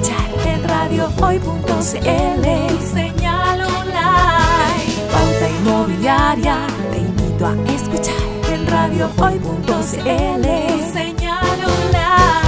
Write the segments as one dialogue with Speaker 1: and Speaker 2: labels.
Speaker 1: escuchar en radiohoy.cl. Tu señal online. Pauta Inmobiliaria, te invito a escuchar en radiohoy.cl. Tu señal online.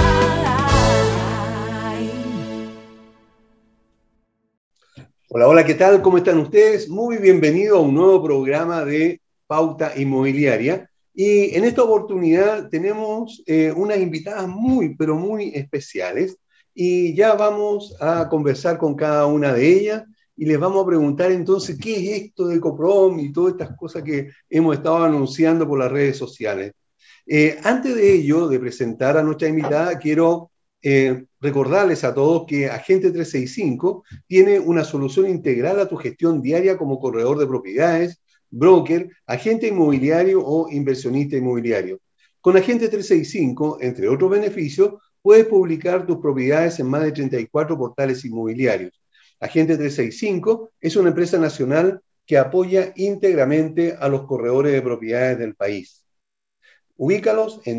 Speaker 2: Hola, hola, ¿qué tal? ¿Cómo están ustedes? Muy bienvenido a un nuevo programa de Pauta Inmobiliaria. Y en esta oportunidad tenemos unas invitadas muy, pero muy especiales. Y ya vamos a conversar con cada una de ellas y les vamos a preguntar entonces qué es esto de Coprom y todas estas cosas que hemos estado anunciando por las redes sociales. Antes de ello, de presentar a nuestra invitada, quiero recordarles a todos que Agente 365 tiene una solución integral a tu gestión diaria como corredor de propiedades, broker, agente inmobiliario o inversionista inmobiliario. Con Agente 365, entre otros beneficios, puedes publicar tus propiedades en más de 34 portales inmobiliarios. Agente 365 es una empresa nacional que apoya íntegramente a los corredores de propiedades del país. Ubícalos en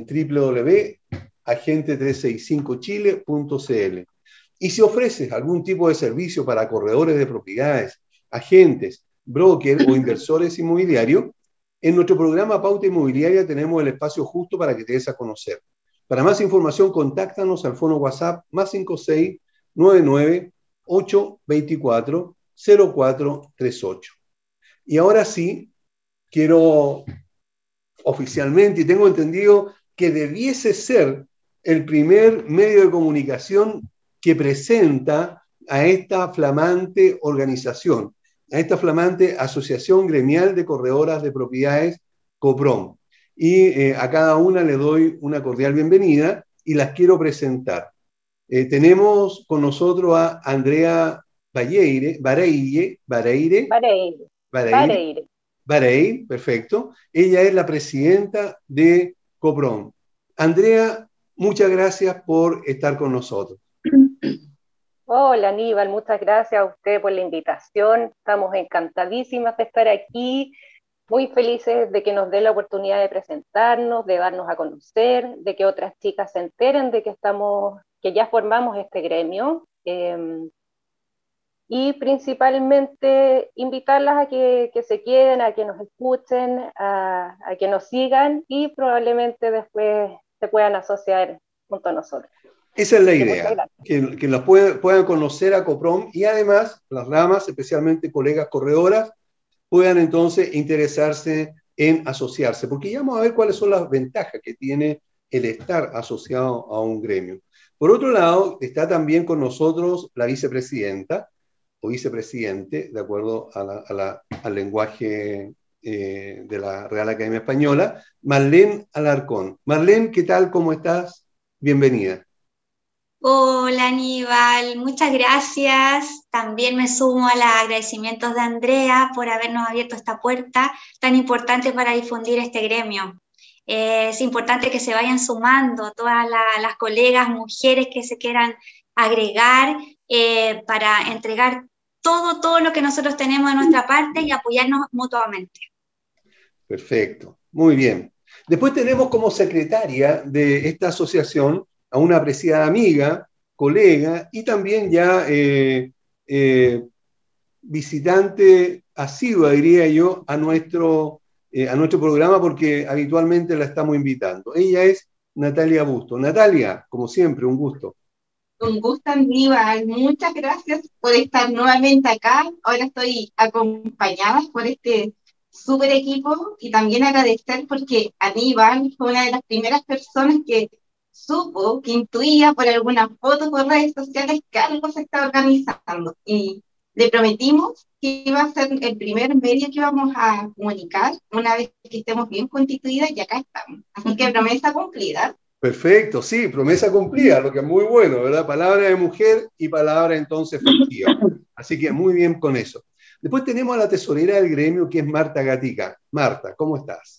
Speaker 2: www.agente365chile.cl. Y si ofreces algún tipo de servicio para corredores de propiedades, agentes, brokers o inversores inmobiliarios, en nuestro programa Pauta Inmobiliaria tenemos el espacio justo para que te des a conocer. Para más información, contáctanos al fono WhatsApp +56 99 824 0438. Y ahora sí, quiero oficialmente, y tengo entendido que debiese ser el primer medio de comunicación que presenta a esta flamante organización, a esta flamante Asociación Gremial de Corredoras de Propiedades, Coprom. Y a cada una le doy una cordial bienvenida y las quiero presentar. Tenemos con nosotros a Andrea Vareire, perfecto. Ella es la presidenta de Coprom. Andrea, muchas gracias por estar con nosotros.
Speaker 3: Hola Aníbal, muchas gracias a usted por la invitación. Estamos encantadísimas de estar aquí, muy felices de que nos dé la oportunidad de presentarnos, de darnos a conocer, de que otras chicas se enteren de que ya formamos este gremio. Y principalmente invitarlas a que se queden, a que nos escuchen, a que nos sigan y probablemente después se puedan asociar junto a nosotros.
Speaker 2: Esa es la idea, que las puedan conocer a Coprom y además las ramas, especialmente colegas corredoras, puedan entonces interesarse en asociarse, porque ya vamos a ver cuáles son las ventajas que tiene el estar asociado a un gremio. Por otro lado, está también con nosotros la vicepresidenta, o vicepresidente, de acuerdo al lenguaje de la Real Academia Española, Marlene Alarcón. Marlene, ¿qué tal? ¿Cómo estás? Bienvenida.
Speaker 4: Hola Aníbal, muchas gracias. También me sumo a los agradecimientos de Andrea por habernos abierto esta puerta tan importante para difundir este gremio. Es importante que se vayan sumando todas las colegas, mujeres que se quieran agregar para entregar todo lo que nosotros tenemos de nuestra parte y apoyarnos mutuamente.
Speaker 2: Perfecto, muy bien. Después tenemos como secretaria de esta asociación a una apreciada amiga, colega y también ya visitante asidua, diría yo, a nuestro programa porque habitualmente la estamos invitando. Ella es Natalia Busto. Natalia, como siempre, un gusto.
Speaker 5: Un gusto, Aníbal. Muchas gracias por estar nuevamente acá. Ahora estoy acompañada por este súper equipo y también agradecer porque Aníbal fue una de las primeras personas que supo, que intuía por alguna foto por redes sociales que algo se estaba organizando. Y le prometimos que iba a ser el primer medio que íbamos a comunicar una vez que estemos bien constituidas y acá estamos. Así que promesa cumplida.
Speaker 2: Perfecto, sí, promesa cumplida, lo que es muy bueno, ¿verdad? Palabra de mujer y palabra entonces efectiva. Así que muy bien con eso. Después tenemos a la tesorera del gremio, que es Marta Gatica. Marta, ¿cómo estás?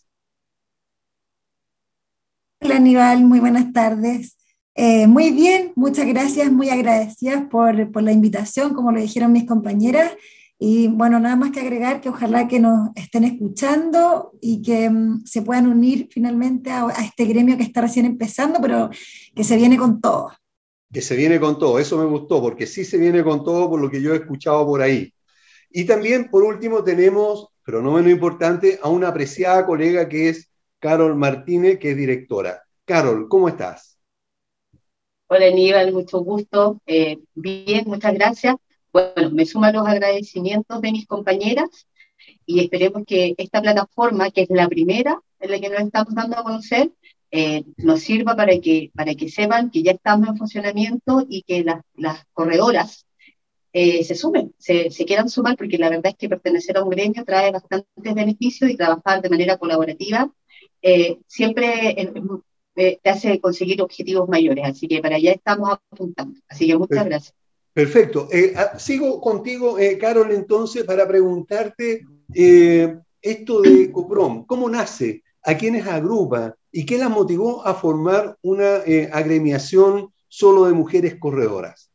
Speaker 6: Hola Aníbal, muy buenas tardes. Muy bien, muchas gracias, muy agradecidas por la invitación, como lo dijeron mis compañeras. Y bueno, nada más que agregar que ojalá que nos estén escuchando y que se puedan unir finalmente a este gremio que está recién empezando, pero que se viene con todo.
Speaker 2: Que se viene con todo, eso me gustó, porque sí se viene con todo por lo que yo he escuchado por ahí. Y también, por último, tenemos, pero no menos importante, a una apreciada colega que es Carol Martínez, que es directora. Carol, ¿cómo estás?
Speaker 7: Hola Aníbal, mucho gusto. Bien, muchas gracias. Bueno, me suman los agradecimientos de mis compañeras y esperemos que esta plataforma, que es la primera en la que nos estamos dando a conocer, nos sirva para que sepan que ya estamos en funcionamiento y que las corredoras se sumen, se quieran sumar, porque la verdad es que pertenecer a un gremio trae bastantes beneficios y trabajar de manera colaborativa siempre te hace conseguir objetivos mayores, así que para allá estamos apuntando. Así que muchas gracias.
Speaker 2: Perfecto. Sigo contigo, Carol, entonces, para preguntarte esto de COPROM, ¿cómo nace? ¿A quiénes agrupa? ¿Y qué las motivó a formar una agremiación solo de mujeres corredoras?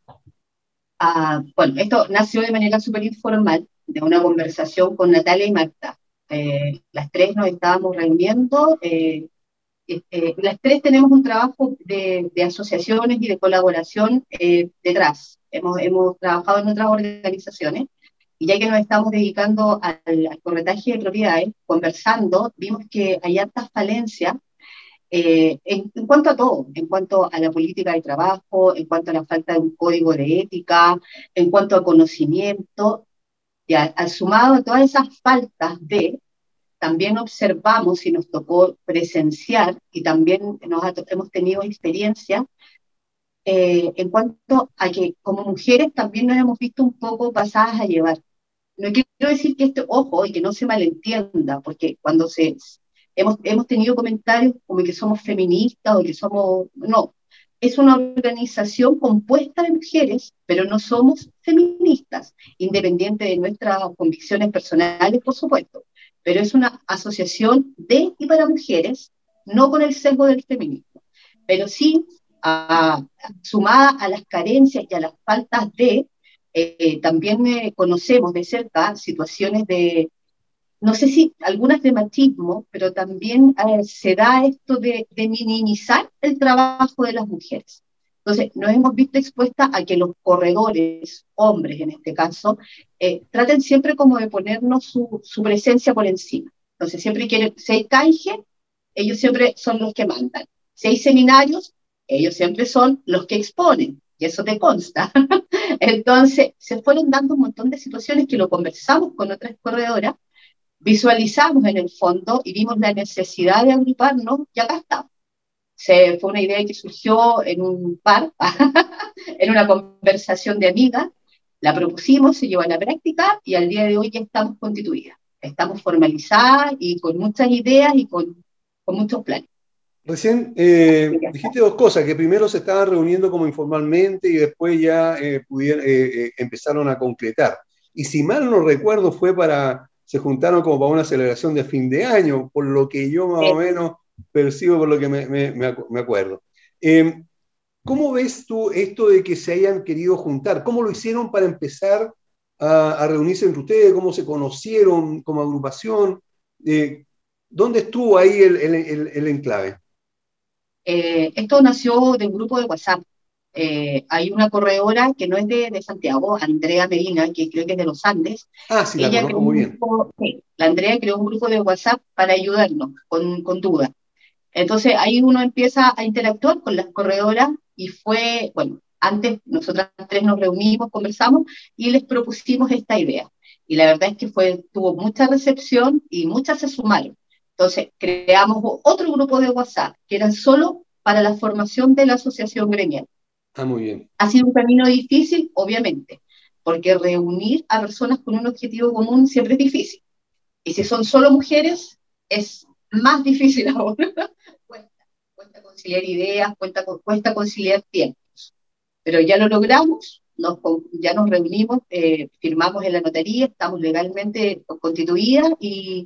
Speaker 7: Bueno, esto nació de manera súper informal, de una conversación con Natalia y Marta. Las tres nos estábamos reuniendo, las tres tenemos un trabajo de asociaciones y de colaboración detrás. Hemos trabajado en otras organizaciones, y ya que nos estamos dedicando al corretaje de propiedades, conversando, vimos que hay hartas falencias en cuanto a todo, en cuanto a la política de trabajo, en cuanto a la falta de un código de ética, en cuanto a conocimiento, y al sumado a todas esas faltas también observamos y nos tocó presenciar, y también hemos tenido experiencia en cuanto a que como mujeres también nos hemos visto un poco pasadas a llevar. No quiero decir que ojo, y que no se malentienda, porque cuando hemos tenido comentarios como que somos feministas o que somos... No, es una organización compuesta de mujeres, pero no somos feministas, independiente de nuestras convicciones personales, por supuesto. Pero es una asociación de y para mujeres, no con el sesgo del feminismo, pero sí sumada a las carencias y a las faltas también conocemos de cerca situaciones de, no sé si algunas de machismo, pero también se da esto de minimizar el trabajo de las mujeres. Entonces, nos hemos visto expuestas a que los corredores, hombres en este caso, traten siempre como de ponernos su presencia por encima. Entonces, siempre quieren, si hay canje, ellos siempre son los que mandan. Si hay seminarios, ellos siempre son los que exponen, y eso te consta. Entonces, se fueron dando un montón de situaciones que lo conversamos con otras corredoras, visualizamos en el fondo y vimos la necesidad de agruparnos, y acá estamos. Fue una idea que surgió en un bar, en una conversación de amigas, la propusimos, se llevó a la práctica y al día de hoy ya estamos constituidas. Estamos formalizadas y con muchas ideas y con muchos planes.
Speaker 2: Recién dijiste dos cosas, que primero se estaban reuniendo como informalmente y después ya empezaron a concretar. Y si mal no recuerdo se juntaron como para una celebración de fin de año, por lo que yo más o menos percibo, por lo que me acuerdo. ¿Cómo ves tú esto de que se hayan querido juntar? ¿Cómo lo hicieron para empezar a reunirse entre ustedes? ¿Cómo se conocieron como agrupación? ¿Dónde estuvo ahí el enclave?
Speaker 7: Esto nació de un grupo de WhatsApp. Hay una corredora que no es de Santiago, Andrea Medina, que creo que es de los Andes.
Speaker 2: Sí, la conozco muy bien.
Speaker 7: La Andrea creó un grupo de WhatsApp para ayudarnos con dudas. Entonces ahí uno empieza a interactuar con las corredoras y antes nosotras tres nos reunimos, conversamos y les propusimos esta idea. Y la verdad es que tuvo mucha recepción y muchas se sumaron. Entonces creamos otro grupo de WhatsApp que era solo para la formación de la asociación gremial.
Speaker 2: Muy bien.
Speaker 7: Ha sido un camino difícil, obviamente, porque reunir a personas con un objetivo común siempre es difícil. Y si son solo mujeres, es más difícil aún. Cuesta conciliar ideas, cuesta conciliar tiempos. Pero ya lo logramos, ya nos reunimos, firmamos en la notaría, estamos legalmente constituidas y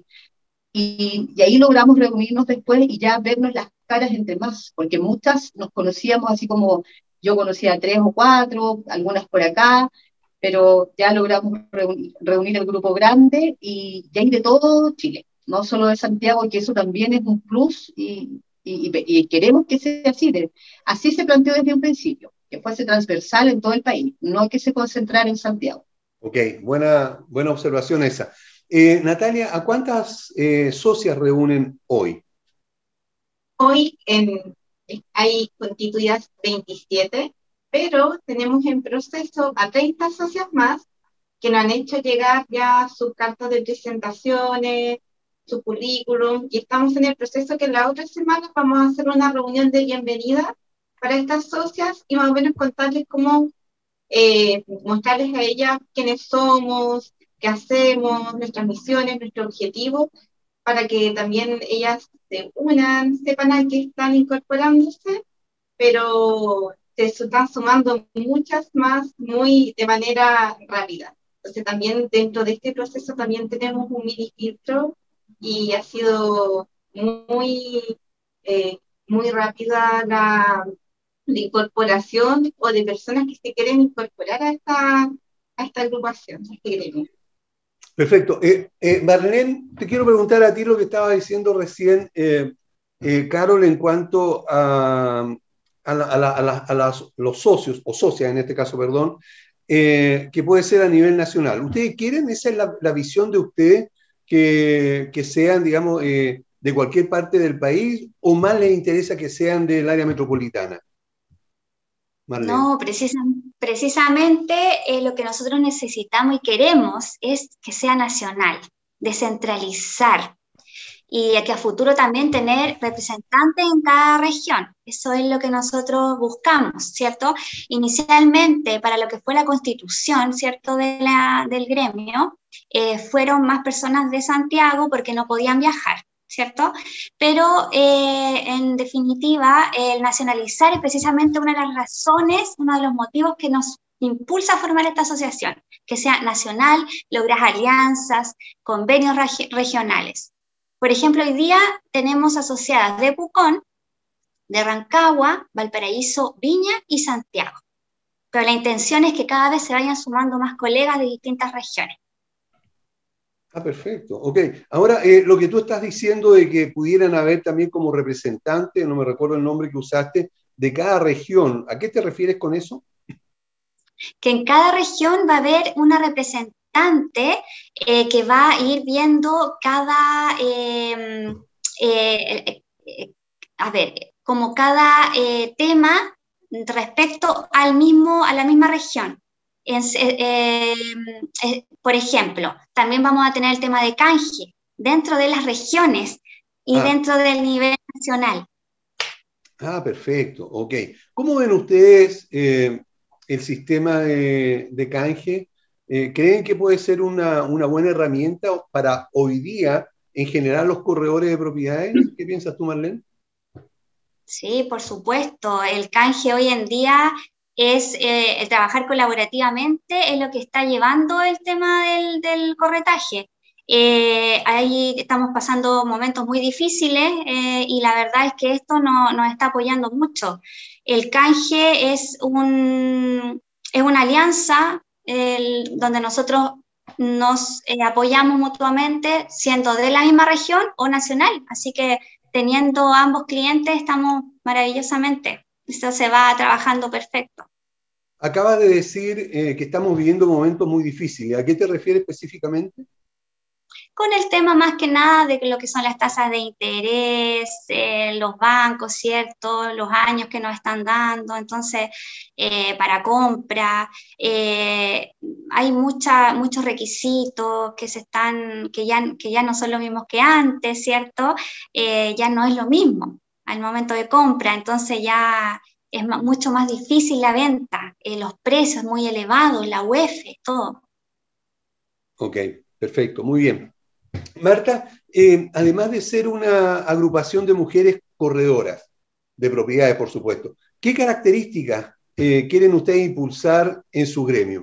Speaker 7: ahí logramos reunirnos después y ya vernos las caras entre más, porque muchas nos conocíamos así como yo conocía a 3 o 4, algunas por acá, pero ya logramos reunir el grupo grande y hay de todo Chile, no solo de Santiago, que eso también es un plus y queremos que sea así. Así se planteó desde un principio. que fuese transversal en todo el país, no que se concentrara en Santiago.
Speaker 2: Ok, buena observación esa. Natalia, ¿a cuántas socias reúnen hoy?
Speaker 5: Hoy hay constituidas 27, pero tenemos en proceso a 30 socias más que nos han hecho llegar ya sus cartas de presentaciones, su currículum, y estamos en el proceso que la otra semana vamos a hacer una reunión de bienvenida para estas socias y más o menos contarles cómo, mostrarles a ellas quiénes somos, qué hacemos, nuestras misiones, nuestro objetivo, para que también ellas se unan, sepan a qué están incorporándose, pero se están sumando muchas más de manera rápida. Entonces también dentro de este proceso también tenemos un mini filtro y ha sido muy, muy rápida la incorporación o de personas que se quieren incorporar a esta agrupación, a este gremio.
Speaker 2: Perfecto. Marlene, te quiero preguntar a ti lo que estaba diciendo recién, Carol, en cuanto a los socios, o socias en este caso, perdón, que puede ser a nivel nacional. ¿Ustedes quieren, esa es la visión de ustedes, que sean, digamos, de cualquier parte del país, o más les interesa que sean del área metropolitana? Marlene.
Speaker 4: No, precisamente lo que nosotros necesitamos y queremos es que sea nacional, descentralizar, y que a futuro también tener representantes en cada región. Eso es lo que nosotros buscamos, ¿cierto? Inicialmente, para lo que fue la constitución, ¿cierto?, del gremio, fueron más personas de Santiago porque no podían viajar, ¿cierto? Pero en definitiva, el nacionalizar es precisamente una de las razones, uno de los motivos que nos impulsa a formar esta asociación, que sea nacional, lograr alianzas, convenios regionales. Por ejemplo, hoy día tenemos asociadas de Pucón, de Rancagua, Valparaíso, Viña y Santiago. Pero la intención es que cada vez se vayan sumando más colegas de distintas regiones.
Speaker 2: Ah, perfecto. Ok. Ahora, lo que tú estás diciendo de que pudieran haber también como representantes, no me recuerdo el nombre que usaste, de cada región, ¿a qué te refieres con eso?
Speaker 4: Que en cada región va a haber una representante que va a ir viendo cada, como cada tema respecto a la misma región. Por ejemplo, también vamos a tener el tema de canje dentro de las regiones y dentro del nivel nacional.
Speaker 2: Ah, perfecto, ok. ¿Cómo ven ustedes el sistema de canje? ¿Creen que puede ser una buena herramienta para hoy día, en general, los corredores de propiedades? ¿Qué piensas tú, Marlene?
Speaker 4: Sí, por supuesto. El canje hoy en día es el trabajar colaborativamente, es lo que está llevando el tema del corretaje. Ahí estamos pasando momentos muy difíciles y la verdad es que esto nos está apoyando mucho. El canje es una alianza donde nosotros nos apoyamos mutuamente, siendo de la misma región o nacional, así que teniendo ambos clientes estamos maravillosamente, esto se va trabajando perfecto.
Speaker 2: Acabas de decir que estamos viviendo momentos muy difíciles, ¿a qué te refieres específicamente?
Speaker 4: Con el tema más que nada de lo que son las tasas de interés, los bancos, ¿cierto? Los años que nos están dando, entonces para compra, hay muchos requisitos que ya no son los mismos que antes, ¿cierto? Ya no es lo mismo al momento de compra, entonces ya es mucho más difícil la venta, los precios muy elevados, la UEF, todo.
Speaker 2: Ok, perfecto, muy bien. Marta, además de ser una agrupación de mujeres corredoras, de propiedades, por supuesto, ¿qué características quieren ustedes impulsar en su gremio?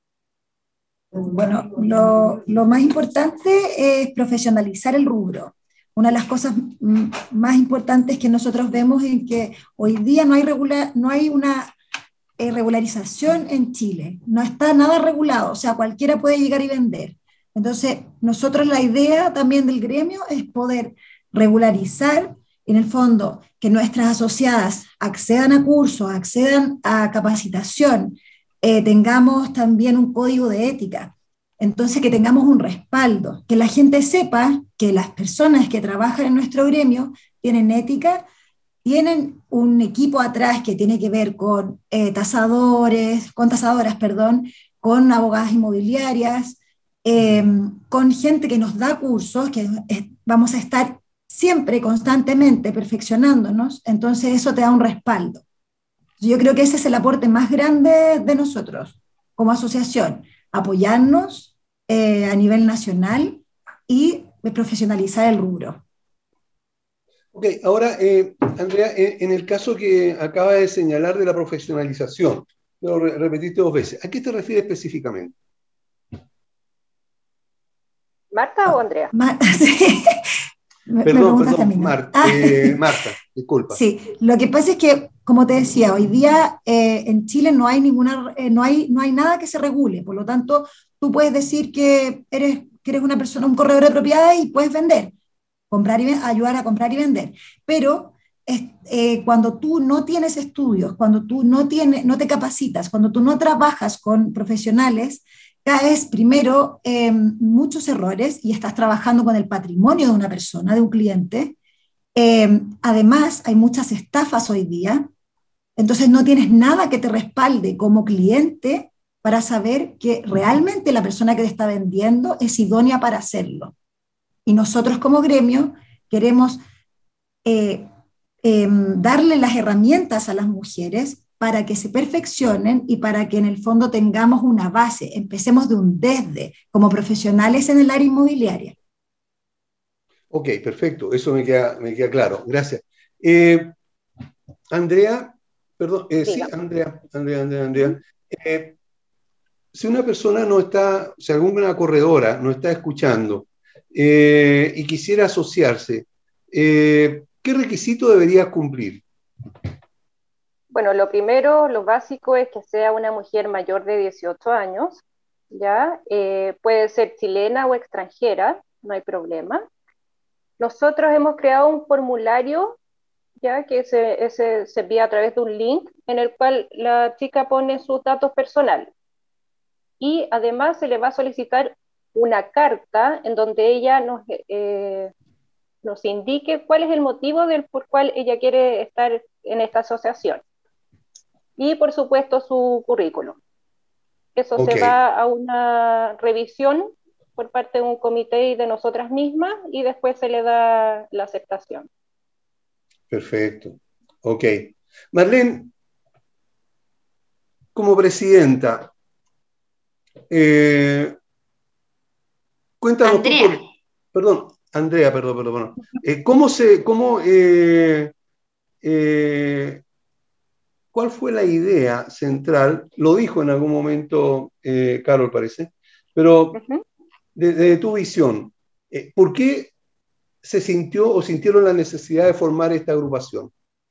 Speaker 6: Bueno, lo más importante es profesionalizar el rubro. Una de las cosas más importantes que nosotros vemos es que hoy día no hay una regularización en Chile, no está nada regulado, o sea, cualquiera puede llegar y vender. Entonces, nosotros la idea también del gremio es poder regularizar en el fondo, que nuestras asociadas accedan a cursos, accedan a capacitación, tengamos también un código de ética, entonces que tengamos un respaldo, que la gente sepa que las personas que trabajan en nuestro gremio tienen ética, tienen un equipo atrás que tiene que ver con tasadoras, perdón, con abogadas inmobiliarias, con gente que nos da cursos, que vamos a estar siempre, constantemente perfeccionándonos, entonces eso te da un respaldo. Yo creo que ese es el aporte más grande de nosotros como asociación, apoyarnos a nivel nacional y profesionalizar el rubro.
Speaker 2: Ok, ahora, Andrea, en el caso que acaba de señalar de la profesionalización, lo repetiste 2 veces, ¿a qué te refieres específicamente?
Speaker 3: ¿Marta o Andrea?
Speaker 6: Sí.
Speaker 2: Perdón, Marta, disculpa.
Speaker 6: Sí, lo que pasa es que, como te decía, hoy día en Chile no hay no hay nada que se regule, por lo tanto, tú puedes decir que eres una persona, un corredor de propiedades y puedes vender, ayudar a comprar y vender, pero cuando tú no tienes estudios, cuando tú no te capacitas, cuando tú no trabajas con profesionales, caes primero en muchos errores y estás trabajando con el patrimonio de una persona, de un cliente. Además, hay muchas estafas hoy día, entonces no tienes nada que te respalde como cliente para saber que realmente la persona que te está vendiendo es idónea para hacerlo. Y nosotros como gremio queremos eh, darle las herramientas a las mujeres para que se perfeccionen y para que en el fondo tengamos una base, empecemos de un desde, como profesionales en el área inmobiliaria.
Speaker 2: Ok, perfecto, eso me queda claro, gracias. Andrea, perdón, sí, Andrea. Si una persona no está, si alguna corredora no está escuchando y quisiera asociarse, ¿qué requisito debería cumplir?
Speaker 3: Bueno, lo primero, lo básico es que sea una mujer mayor de 18 años, ¿ya? Puede ser chilena o extranjera, no hay problema. Nosotros hemos creado un formulario, ya que se envía a través de un link en el cual la chica pone sus datos personales. Y además se le va a solicitar una carta en donde ella nos indique cuál es el motivo por cual ella quiere estar en esta asociación. Y por supuesto su currículum. Eso se va a una revisión por parte de un comité y de nosotras mismas y después se le da la aceptación.
Speaker 2: Perfecto. Ok. Marlene, como presidenta, cuéntanos
Speaker 4: Andrea.
Speaker 2: Perdón, Andrea, perdón. ¿Cuál fue la idea central? Lo dijo en algún momento Carol, parece, pero de tu visión, ¿por qué se sintió o sintieron la necesidad de formar esta agrupación?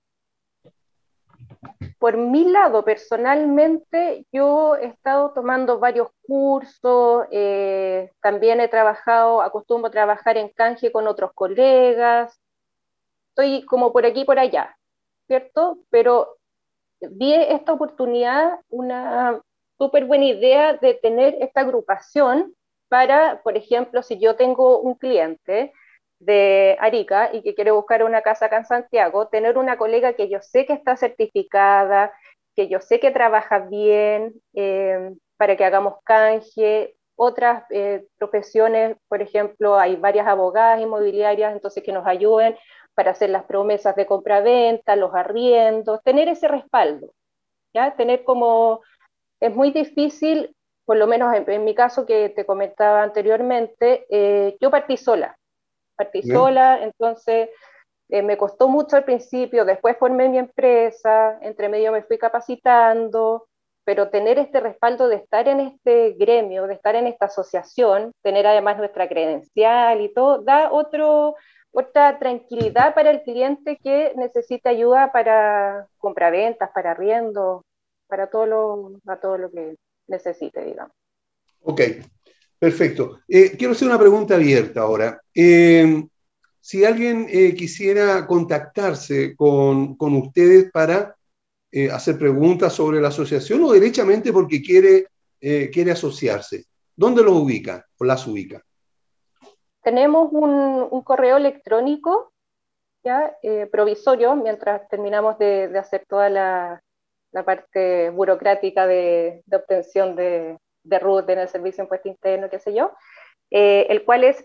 Speaker 3: Por mi lado, personalmente, yo he estado tomando varios cursos, también acostumbro a trabajar en canje con otros colegas, estoy como por aquí y por allá, ¿cierto? Pero vi esta oportunidad, una súper buena idea de tener esta agrupación para, por ejemplo, si yo tengo un cliente de Arica y que quiere buscar una casa acá en Santiago, tener una colega que yo sé que está certificada, que yo sé que trabaja bien, para que hagamos canje. Otras profesiones, por ejemplo, hay varias abogadas inmobiliarias, entonces que nos ayuden para hacer las promesas de compra-venta, los arriendos, tener ese respaldo, ¿ya? Tener como, es muy difícil, por lo menos en mi caso que te comentaba anteriormente, yo partí sola, entonces me costó mucho al principio, después formé mi empresa, entre medio me fui capacitando, pero tener este respaldo de estar en este gremio, de estar en esta asociación, tener además nuestra credencial y todo, da otra tranquilidad para el cliente que necesita ayuda para compraventas, para arriendo, para todo lo que necesite, digamos.
Speaker 2: Ok, perfecto. Quiero hacer una pregunta abierta ahora. si alguien quisiera contactarse con ustedes para hacer preguntas sobre la asociación o derechamente porque quiere asociarse, ¿dónde los ubica o las ubica?
Speaker 3: Tenemos un correo electrónico ya provisorio mientras terminamos de hacer toda la parte burocrática de obtención de RUT en el Servicio de Impuesto Interno, qué sé yo, el cual es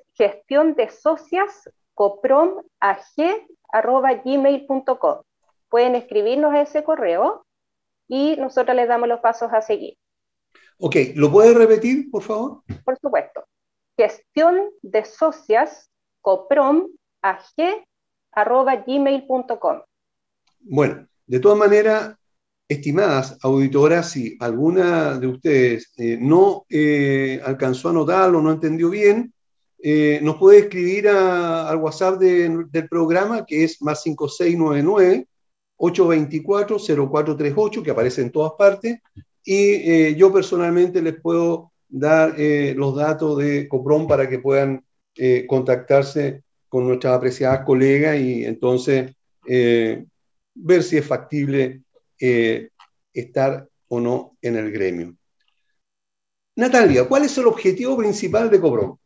Speaker 3: gestiondesociascoprom@gmail.com. Pueden escribirnos a ese correo y nosotros les damos los pasos a seguir.
Speaker 2: Ok, ¿lo puedes repetir, por favor?
Speaker 3: Por supuesto. gestiondesociascoprom@gmail.com.
Speaker 2: Bueno, de todas maneras, estimadas auditoras, si alguna de ustedes no alcanzó a notarlo, no entendió bien, nos puede escribir al WhatsApp del programa, que es +5699 824-0438, que aparece en todas partes, y yo personalmente les puedo dar los datos de Coprom para que puedan contactarse con nuestras apreciadas colegas y entonces ver si es factible estar o no en el gremio. Natalia, ¿cuál es el objetivo principal de Coprom?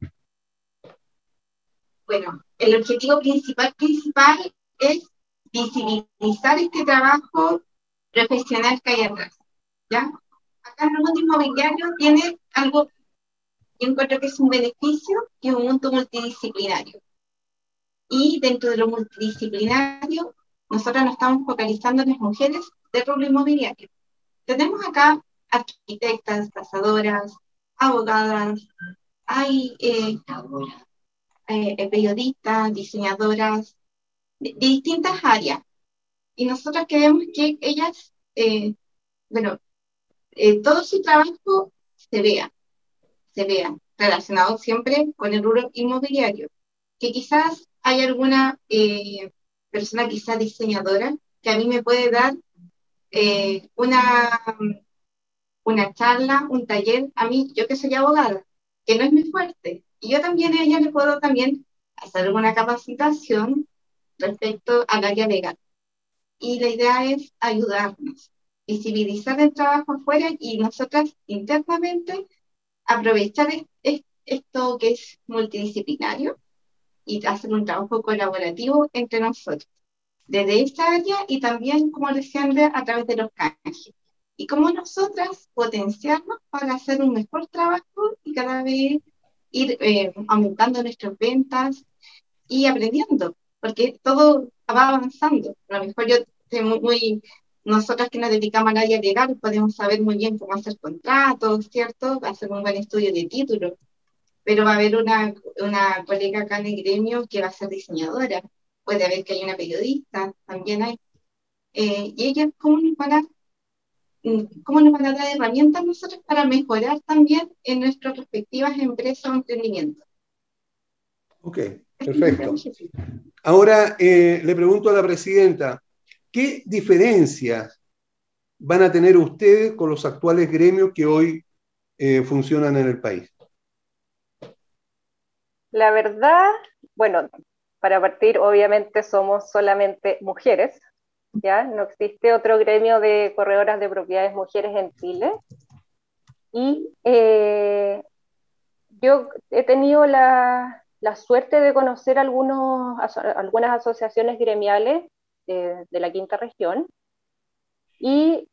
Speaker 5: Bueno, el objetivo principal es visibilizar este trabajo profesional que hay atrás, ¿ya? Acá el mundo inmobiliario tiene algo, yo encuentro que es un beneficio, que es un mundo multidisciplinario. Y dentro de lo multidisciplinario, nosotros nos estamos focalizando en las mujeres del rubro inmobiliario. Tenemos acá arquitectas, tasadoras, abogadas, hay periodistas, diseñadoras, de distintas áreas. Y nosotros queremos que ellas, todo su trabajo se vea relacionado siempre con el rubro inmobiliario. Que quizás hay alguna persona, quizás diseñadora, que a mí me puede dar una charla, un taller, a mí, yo que soy abogada, que no es muy fuerte. Y yo también a ella le puedo también hacer alguna capacitación respecto al área legal. Y la idea es ayudarnos, visibilizar el trabajo afuera y nosotras internamente aprovechar esto que es multidisciplinario y hacer un trabajo colaborativo entre nosotros, desde esta área y también, como decía Andrea, a través de los canjes. Y como nosotras potenciarnos para hacer un mejor trabajo y cada vez ir aumentando nuestras ventas y aprendiendo, porque todo va avanzando. A lo mejor yo estoy nosotras que nos dedicamos al área legal podemos saber muy bien cómo hacer contratos, ¿cierto? Hacer un buen estudio de títulos, pero va a haber una colega acá en el gremio que va a ser diseñadora, puede haber que hay una periodista, también hay. Y ellas, ¿cómo nos van a dar herramientas nosotros para mejorar también en nuestras respectivas empresas o emprendimientos?
Speaker 2: Ok, perfecto. Ahora le pregunto a la presidenta, ¿qué diferencias van a tener ustedes con los actuales gremios que hoy funcionan en el país?
Speaker 3: La verdad, bueno, para partir, obviamente somos solamente mujeres, ¿ya? No existe otro gremio de corredoras de propiedades mujeres en Chile. Y yo he tenido la suerte de conocer algunas asociaciones gremiales de la quinta región. Y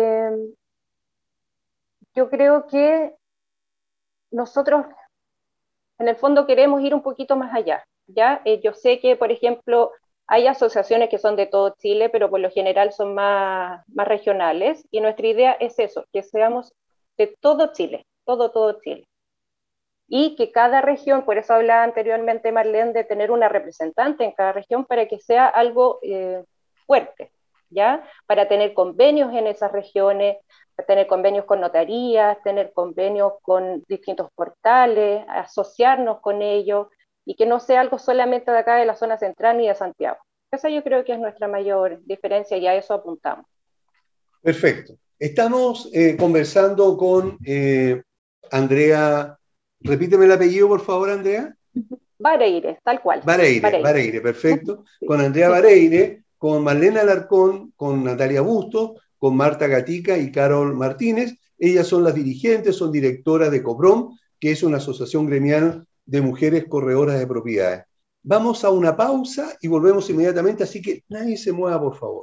Speaker 3: yo creo que nosotros, en el fondo, queremos ir un poquito más allá, ¿ya? Yo sé que, por ejemplo, hay asociaciones que son de todo Chile, pero por lo general son más regionales, y nuestra idea es eso, que seamos de todo Chile, todo Chile. Y que cada región, por eso hablaba anteriormente Marlene, de tener una representante en cada región para que sea algo fuerte, ¿ya? Para tener convenios en esas regiones, para tener convenios con notarías, tener convenios con distintos portales, asociarnos con ellos, y que no sea algo solamente de acá de la zona central ni de Santiago. Esa yo creo que es nuestra mayor diferencia y a eso apuntamos.
Speaker 2: Perfecto. Estamos conversando con Andrea. Repíteme el apellido, por favor, Andrea.
Speaker 3: Vareire, tal cual.
Speaker 2: Vareire, perfecto.
Speaker 3: Sí.
Speaker 2: Con Andrea Vareire, con Marlena Alarcón, con Natalia Bustos, con Marta Gatica y Carol Martínez. Ellas son las dirigentes, son directoras de COPROM, que es una asociación gremial de mujeres corredoras de propiedades. Vamos a una pausa y volvemos inmediatamente, así que nadie se mueva, por favor.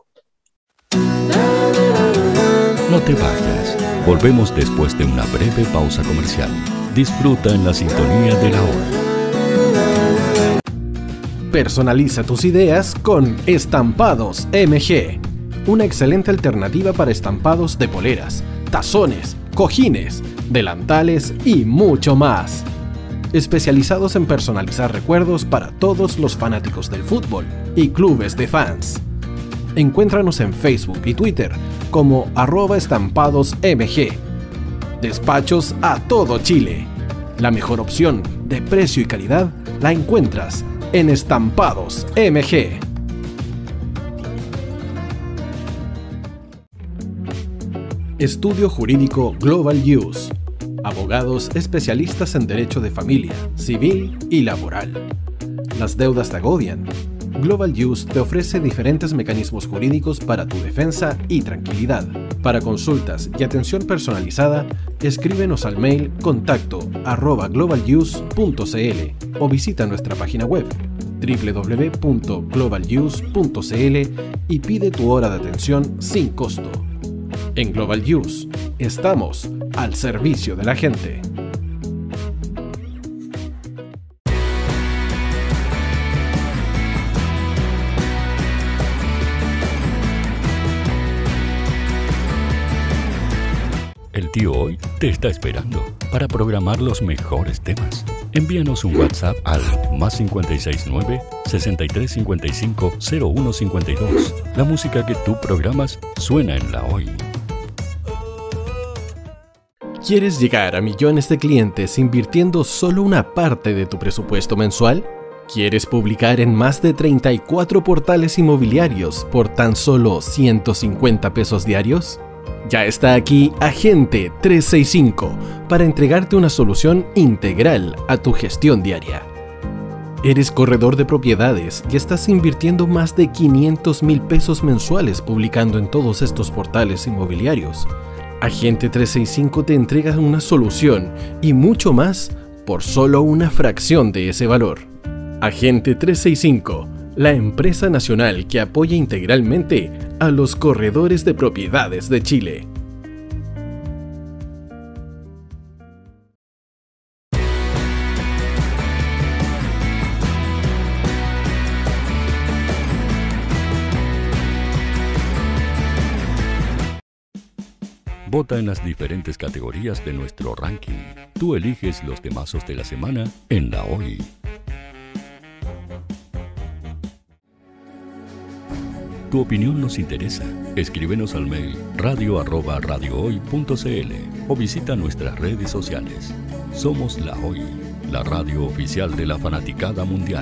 Speaker 8: No te vayas. Volvemos después de una breve pausa comercial. Disfruta en la sintonía de la hora.
Speaker 9: Personaliza tus ideas con Estampados MG. Una excelente alternativa para estampados de poleras, tazones, cojines, delantales y mucho más. Especializados en personalizar recuerdos para todos los fanáticos del fútbol y clubes de fans. Encuéntranos en Facebook y Twitter como @estampadosmg. Despachos a todo Chile. La mejor opción de precio y calidad la encuentras en Estampados MG. Estudio Jurídico Global Use. Abogados especialistas en derecho de familia, civil y laboral. Las deudas te agobian. Global Use te ofrece diferentes mecanismos jurídicos para tu defensa y tranquilidad. Para consultas y atención personalizada, escríbenos al mail contacto@globaluse.cl o visita nuestra página web www.globaluse.cl y pide tu hora de atención sin costo. En Global Use, estamos al servicio de la gente.
Speaker 8: El tío hoy te está esperando para programar los mejores temas. Envíanos un WhatsApp al +569 6355 0152. La música que tú programas suena en la hoy.
Speaker 9: ¿Quieres llegar a millones de clientes invirtiendo solo una parte de tu presupuesto mensual? ¿Quieres publicar en más de 34 portales inmobiliarios por tan solo 150 pesos diarios? Ya está aquí Agente 365 para entregarte una solución integral a tu gestión diaria. ¿Eres corredor de propiedades y estás invirtiendo más de 500,000 pesos mensuales publicando en todos estos portales inmobiliarios? Agente 365 te entrega una solución y mucho más por solo una fracción de ese valor. Agente 365, la empresa nacional que apoya integralmente a los corredores de propiedades de Chile.
Speaker 8: Vota en las diferentes categorías de nuestro ranking. Tú eliges los temazos de la semana en la hoy. Tu opinión nos interesa. Escríbenos al mail radio@radiohoy.cl o visita nuestras redes sociales. Somos La Hoy, la radio oficial de la fanaticada mundial.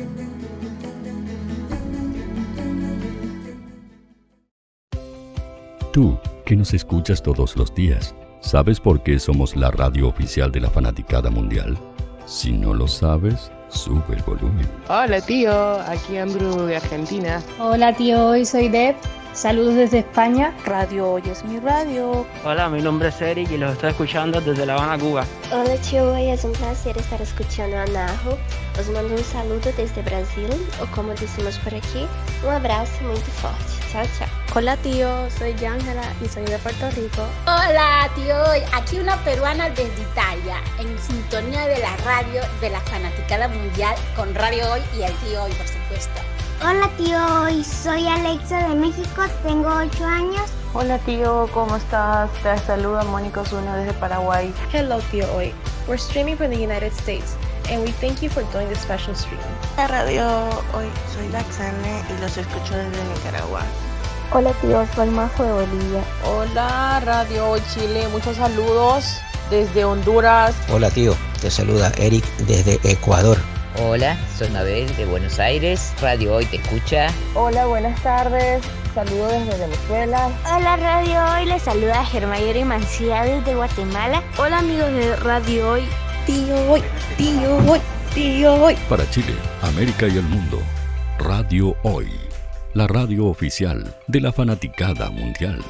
Speaker 8: Tú, que nos escuchas todos los días, ¿sabes por qué somos la radio oficial de la fanaticada mundial? Si no lo sabes, sube el volumen.
Speaker 10: Hola tío, aquí Andrew de Argentina.
Speaker 11: Hola tío, hoy soy Deb. Saludos desde España.
Speaker 1: Radio Hoy es mi radio.
Speaker 10: Hola, mi nombre es Eric y los estoy escuchando desde La Habana, Cuba.
Speaker 12: Hola tío, hoy es un placer estar escuchando a Najo. Os mando un saludo desde Brasil, o como decimos por aquí, un abrazo muy fuerte. Chao, chao.
Speaker 13: Hola tío, soy Ángela y soy de Puerto Rico.
Speaker 14: Hola tío, aquí una peruana desde Italia, en sintonía de la radio de la fanaticada mundial con Radio Hoy y el tío Hoy, por supuesto.
Speaker 15: Hola tío, Hoy soy Alexa de México, tengo 8 años.
Speaker 16: Hola tío, ¿cómo estás? Te saluda Mónica Osuna desde Paraguay.
Speaker 17: Hello tío Hoy, we're streaming from the United States and we thank you for doing this special stream.
Speaker 18: La Radio Hoy, soy Laxane y los escucho desde Nicaragua.
Speaker 19: Hola tío, soy Majo de Bolivia.
Speaker 20: Hola Radio Hoy Chile, muchos saludos desde Honduras.
Speaker 21: Hola tío, te saluda Eric desde Ecuador.
Speaker 22: Hola, soy Mabel de Buenos Aires, Radio Hoy te escucha.
Speaker 23: Hola, buenas tardes, saludos desde Venezuela.
Speaker 15: Hola Radio Hoy, les saluda Germayori Mancía desde Guatemala.
Speaker 24: Hola amigos de Radio Hoy, tío Hoy, tío Hoy,
Speaker 1: Radio Hoy.
Speaker 8: Para Chile, América y el mundo, Radio Hoy, la radio oficial de la fanaticada mundial.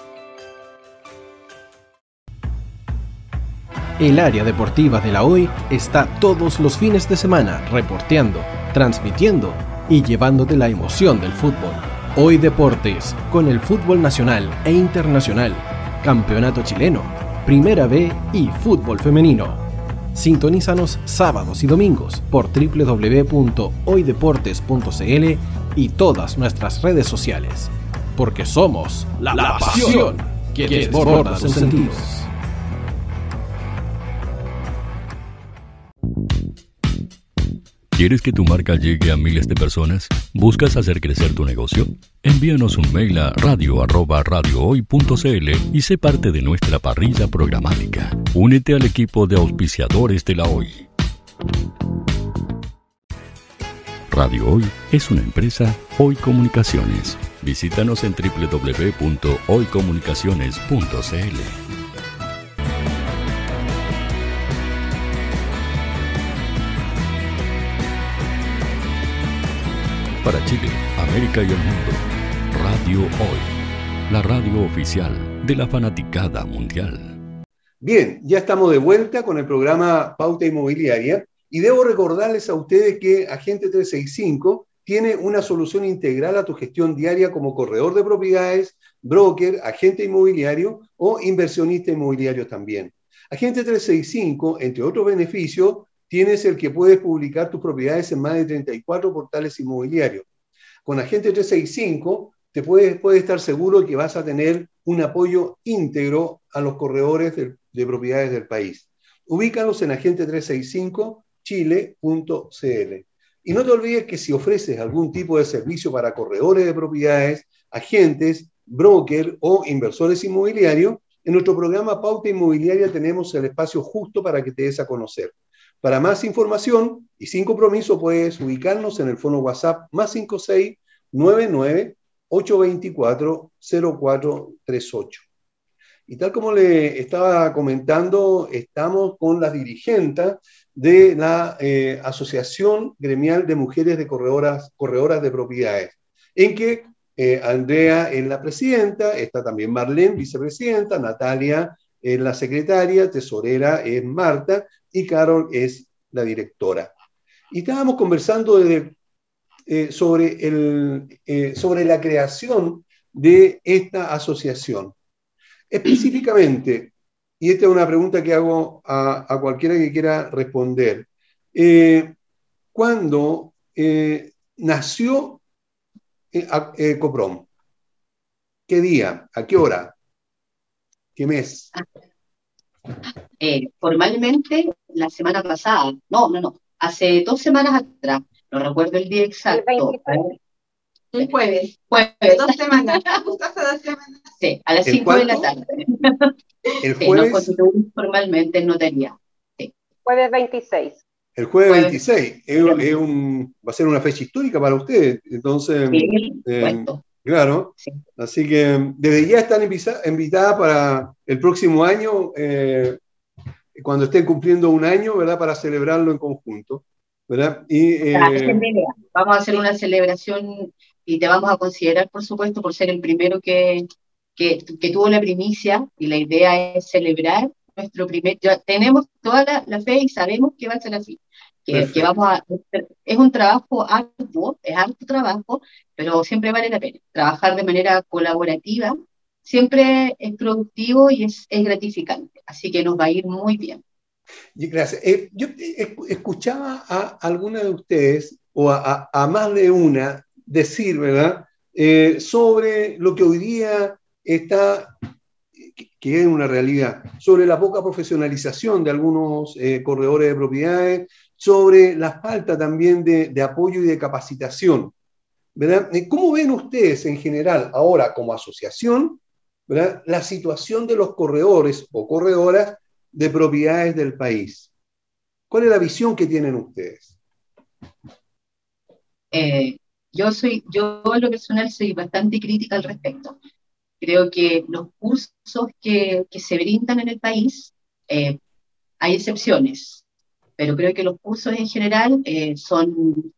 Speaker 9: El área deportiva de la Hoy está todos los fines de semana reporteando, transmitiendo y llevándote la emoción del fútbol. Hoy Deportes, con el fútbol nacional e internacional, campeonato chileno, Primera B y fútbol femenino. Sintonízanos sábados y domingos por www.hoydeportes.cl y todas nuestras redes sociales, porque somos la pasión que desborda sus sentidos.
Speaker 8: ¿Quieres que tu marca llegue a miles de personas? ¿Buscas hacer crecer tu negocio? Envíanos un mail a radio@radiohoy.cl y sé parte de nuestra parrilla programática. Únete al equipo de auspiciadores de la Hoy. Radio Hoy es una empresa Hoy Comunicaciones. Visítanos en www.hoycomunicaciones.cl. Para Chile, América y el mundo, Radio Hoy, la radio oficial de la fanaticada mundial.
Speaker 2: Bien, ya estamos de vuelta con el programa Pauta Inmobiliaria y debo recordarles a ustedes que Agente 365 tiene una solución integral a tu gestión diaria como corredor de propiedades, broker, agente inmobiliario o inversionista inmobiliario también. Agente 365, entre otros beneficios, tienes el que puedes publicar tus propiedades en más de 34 portales inmobiliarios. Con Agente 365 te puedes estar seguro que vas a tener un apoyo íntegro a los corredores de propiedades del país. Ubícalos en agente365chile.cl. Y no te olvides que si ofreces algún tipo de servicio para corredores de propiedades, agentes, broker o inversores inmobiliarios, en nuestro programa Pauta Inmobiliaria tenemos el espacio justo para que te des a conocer. Para más información y sin compromiso puedes ubicarnos en el fono WhatsApp más 5699-824-0438. Y tal como le estaba comentando, estamos con las dirigentes de la Asociación Gremial de Mujeres de Corredoras de Propiedades, en que Andrea es la presidenta, está también Marlene, vicepresidenta, Natalia es la secretaria, tesorera es Marta, y Carol es la directora. Y estábamos conversando sobre la creación de esta asociación. Específicamente, y esta es una pregunta que hago a cualquiera que quiera responder, ¿cuándo nació Coprom? ¿Qué día? ¿A qué hora? ¿Qué mes?
Speaker 4: Formalmente la semana pasada, no, hace 2 semanas atrás, no recuerdo el día exacto.
Speaker 5: Un jueves, 2 semanas, justo hace 2 semanas.
Speaker 4: Sí, a las 5 de la tarde.
Speaker 2: El jueves.
Speaker 4: Nos constituimos formalmente en notaría. Sí.
Speaker 3: Jueves 26.
Speaker 2: El jueves 26, va a ser una fecha histórica para ustedes, entonces, claro, sí. Así que desde ya están invitadas para el próximo año, cuando estén cumpliendo 1 año, ¿verdad? Para celebrarlo en conjunto, ¿verdad?
Speaker 4: Vamos a hacer una celebración y te vamos a considerar, por supuesto, por ser el primero que tuvo la primicia, y la idea es celebrar nuestro primer... Tenemos toda la fe y sabemos que va a ser así. Que vamos a... Es un trabajo arduo, es harto trabajo, pero siempre vale la pena. Trabajar de manera colaborativa siempre es productivo y es gratificante. Así que nos va a ir muy bien.
Speaker 2: Gracias. Yo escuchaba a alguna de ustedes, o a más de una, decir, ¿verdad?, sobre lo que hoy día está, que es una realidad, sobre la poca profesionalización de algunos corredores de propiedades, sobre la falta también de apoyo y de capacitación, ¿verdad? ¿Cómo ven ustedes en general ahora como asociación, ¿verdad?, la situación de los corredores o corredoras de propiedades del país? ¿Cuál es la visión que tienen ustedes?
Speaker 4: Yo en lo personal soy bastante crítica al respecto. Creo que los cursos que se brindan en el país, hay excepciones. pero creo que los cursos en general son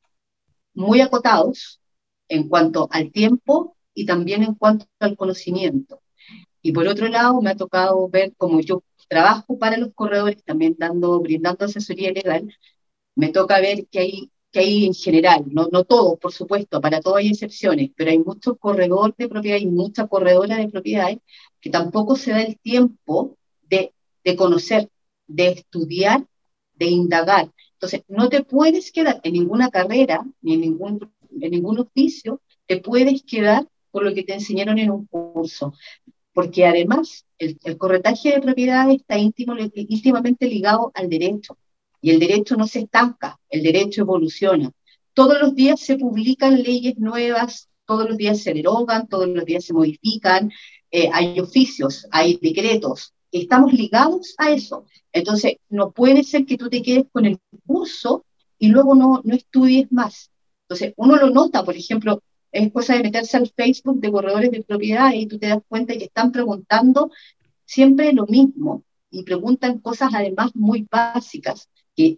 Speaker 4: muy acotados en cuanto al tiempo y también en cuanto al conocimiento. Y por otro lado, me ha tocado ver, como yo trabajo para los corredores, también brindando asesoría legal, me toca ver que hay en general, no todos, por supuesto, para todo hay excepciones, pero hay muchos corredores de propiedad y muchas corredoras de propiedades que tampoco se da el tiempo de conocer, de estudiar, de indagar. Entonces, no te puedes quedar en ninguna carrera, ni en ningún oficio, te puedes quedar por lo que te enseñaron en un curso. Porque además, el corretaje de propiedades está íntimamente ligado al derecho. Y el derecho no se estanca, el derecho evoluciona. Todos los días se publican leyes nuevas, todos los días se derogan, todos los días se modifican, hay oficios, hay decretos. Estamos ligados a eso. Entonces, no puede ser que tú te quedes con el curso y luego no estudies más. Entonces, uno lo nota, por ejemplo, es cosa de meterse al Facebook de corredores de propiedad y tú te das cuenta que están preguntando siempre lo mismo y preguntan cosas además muy básicas que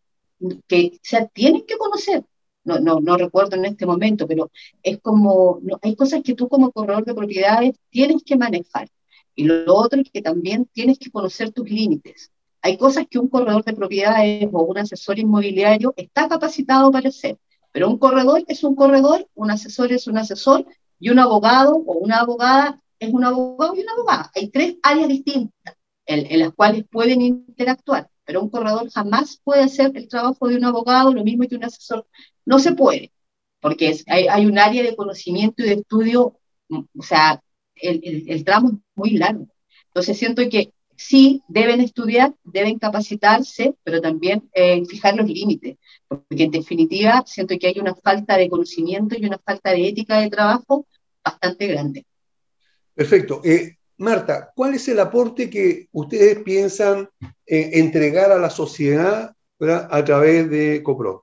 Speaker 4: tienen que conocer. No recuerdo en este momento, pero es como, hay cosas que tú como corredor de propiedades tienes que manejar. Y lo otro es que también tienes que conocer tus límites. Hay cosas que un corredor de propiedades o un asesor inmobiliario está capacitado para hacer, pero un corredor es un corredor, un asesor es un asesor, y un abogado o una abogada es un abogado y una abogada. Hay 3 áreas distintas en las cuales pueden interactuar, pero un corredor jamás puede hacer el trabajo de un abogado, lo mismo que un asesor. No se puede, porque hay un área de conocimiento y de estudio, o sea, el tramo es muy largo. Entonces siento que sí deben estudiar, deben capacitarse, pero también fijar los límites, porque en definitiva siento que hay una falta de conocimiento y una falta de ética de trabajo bastante grande.
Speaker 2: Perfecto. Marta, ¿cuál es el aporte que ustedes piensan entregar a la sociedad, ¿verdad?, a través de CoPro?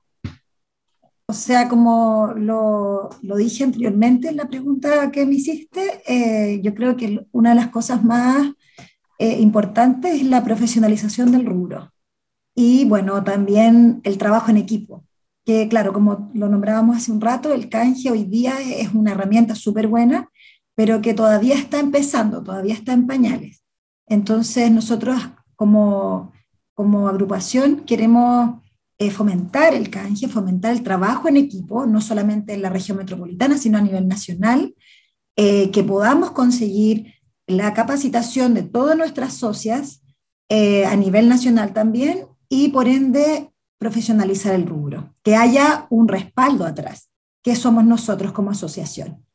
Speaker 6: O sea, como lo dije anteriormente en la pregunta que me hiciste, yo creo que una de las cosas más importantes es la profesionalización del rubro. Y bueno, también el trabajo en equipo, que claro, como lo nombrábamos hace un rato, el canje hoy día es una herramienta súper buena, pero que todavía está empezando, todavía está en pañales. Entonces nosotros como agrupación queremos fomentar el canje, fomentar el trabajo en equipo, no solamente en la región metropolitana, sino a nivel nacional, que podamos conseguir la capacitación de todas nuestras socias a nivel nacional también, y por ende profesionalizar el rubro, que haya un respaldo atrás, que somos nosotros como asociación.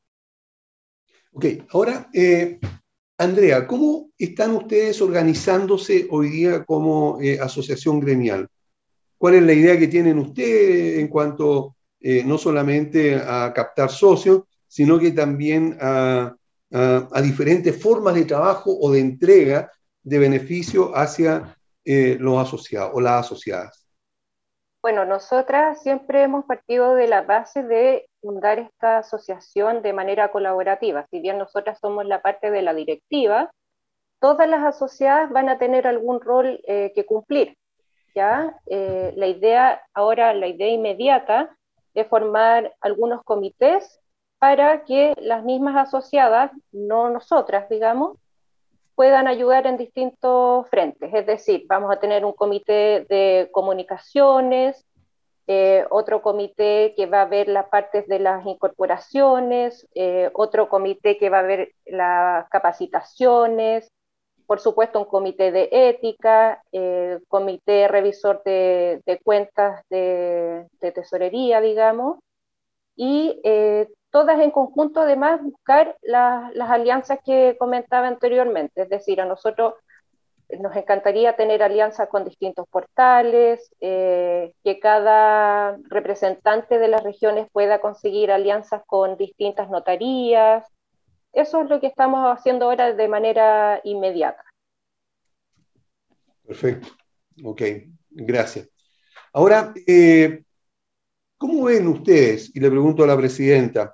Speaker 2: Ok, ahora, Andrea, ¿cómo están ustedes organizándose hoy día como asociación gremial? ¿Cuál es la idea que tienen ustedes en cuanto no solamente a captar socios, sino que también a diferentes formas de trabajo o de entrega de beneficio hacia los asociados o las asociadas?
Speaker 3: Bueno, nosotras siempre hemos partido de la base de fundar esta asociación de manera colaborativa. Si bien nosotras somos la parte de la directiva, todas las asociadas van a tener algún rol que cumplir, ¿ya? La idea inmediata es formar algunos comités para que las mismas asociadas, no nosotras, digamos, puedan ayudar en distintos frentes. Es decir, vamos a tener un comité de comunicaciones, otro comité que va a ver las partes de las incorporaciones, otro comité que va a ver las capacitaciones, por supuesto un comité de ética, comité revisor de cuentas de tesorería, digamos, y todas en conjunto, además, buscar las alianzas que comentaba anteriormente. Es decir, a nosotros nos encantaría tener alianzas con distintos portales, que cada representante de las regiones pueda conseguir alianzas con distintas notarías. Eso es lo que estamos haciendo ahora de manera inmediata.
Speaker 2: Perfecto. Ok, gracias. Ahora, ¿cómo ven ustedes, y le pregunto a la presidenta,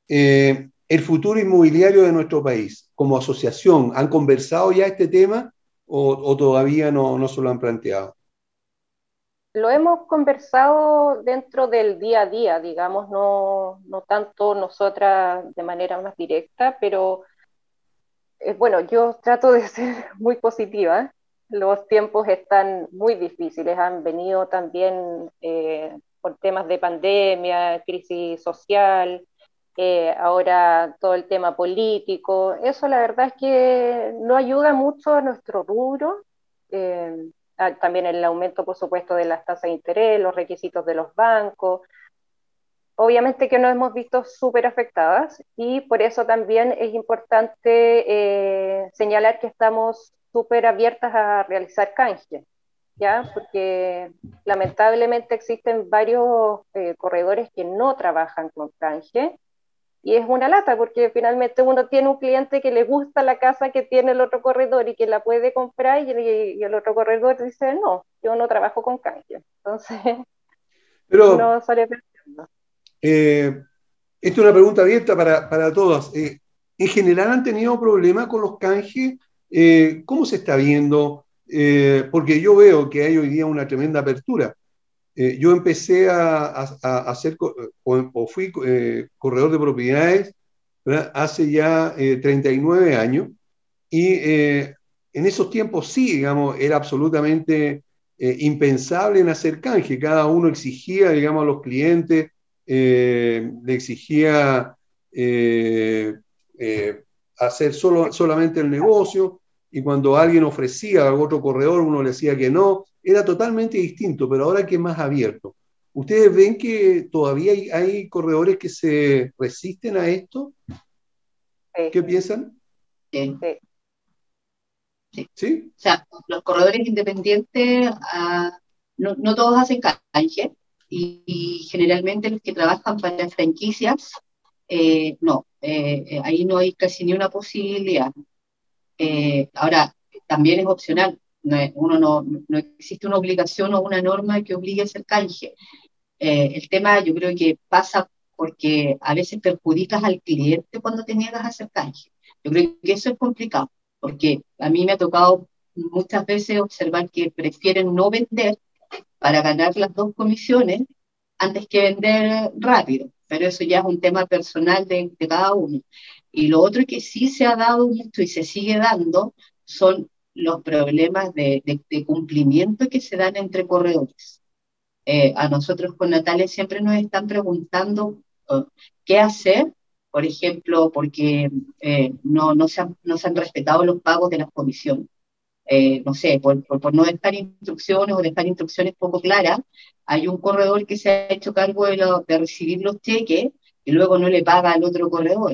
Speaker 2: el futuro inmobiliario de nuestro país? Como asociación, ¿han conversado ya este tema o todavía no se lo han planteado?
Speaker 3: Lo hemos conversado dentro del día a día, digamos, no tanto nosotras de manera más directa, pero bueno, yo trato de ser muy positiva. Los tiempos están muy difíciles, han venido también por temas de pandemia, crisis social, ahora todo el tema político. Eso la verdad es que no ayuda mucho a nuestro rubro. También el aumento, por supuesto, de las tasas de interés, los requisitos de los bancos. Obviamente que nos hemos visto súper afectadas y por eso también es importante señalar que estamos súper abiertas a realizar canje, ¿ya? Porque lamentablemente existen varios corredores que no trabajan con canje y es una lata porque finalmente uno tiene un cliente que le gusta la casa que tiene el otro corredor y que la puede comprar y el otro corredor dice, no, yo no trabajo con canje. Entonces, no sale perdiendo.
Speaker 2: Esta es una pregunta abierta para todas. ¿En general han tenido problemas con los canjes? ¿Cómo se está viendo? Porque yo veo que hay hoy día una tremenda apertura. Yo empecé a hacer, o fui corredor de propiedades, ¿verdad? Hace ya 39 años, y en esos tiempos sí, digamos, era absolutamente impensable en hacer canje. Cada uno exigía, digamos, a los clientes, le exigía hacer solamente el negocio, y cuando alguien ofrecía a otro corredor, uno le decía que no. Era totalmente distinto, pero ahora que es más abierto. ¿Ustedes ven que todavía hay corredores que se resisten a esto? ¿Qué piensan?
Speaker 4: Sí.
Speaker 2: ¿Sí?
Speaker 4: O sea, los corredores independientes, no todos hacen canje, y generalmente los que trabajan para franquicias, no, ahí no hay casi ni una posibilidad. Ahora, también es opcional. No existe una obligación o una norma que obligue a hacer canje. El tema yo creo que pasa porque a veces perjudicas al cliente cuando te niegas a hacer canje. Yo creo que eso es complicado, porque a mí me ha tocado muchas veces observar que prefieren no vender para ganar las dos comisiones antes que vender rápido, pero eso ya es un tema personal de cada uno. Y lo otro que sí se ha dado mucho y se sigue dando son los problemas de cumplimiento que se dan entre corredores. A nosotros con Natalia siempre nos están preguntando qué hacer, por ejemplo, porque no se han respetado los pagos de las comisiones. No sé, por no dejar instrucciones o dejar instrucciones poco claras, hay un corredor que se ha hecho cargo de recibir los cheques y luego no le paga al otro corredor.